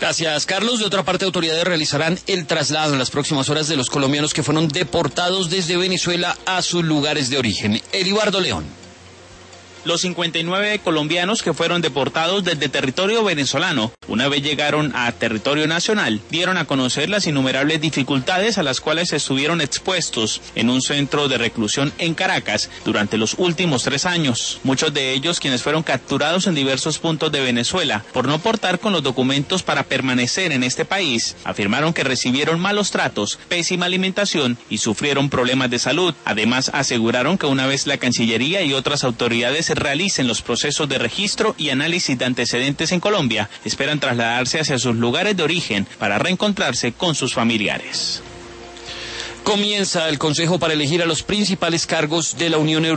Gracias, Carlos. De otra parte, autoridades realizarán el traslado en las próximas horas de los colombianos que fueron deportados desde Venezuela a sus lugares de origen. Elibardo León. Los 59 colombianos que fueron deportados desde territorio venezolano, una vez llegaron a territorio nacional, dieron a conocer las innumerables dificultades a las cuales estuvieron expuestos en un centro de reclusión en Caracas durante los últimos 3 años. Muchos de ellos, quienes fueron capturados en diversos puntos de Venezuela por no portar con los documentos para permanecer en este país, afirmaron que recibieron malos tratos, pésima alimentación y sufrieron problemas de salud. Además, aseguraron que una vez la Cancillería y otras autoridades realicen los procesos de registro y análisis de antecedentes en Colombia, esperan trasladarse hacia sus lugares de origen para reencontrarse con sus familiares. Comienza el Consejo para elegir a los principales cargos de la Unión Europea.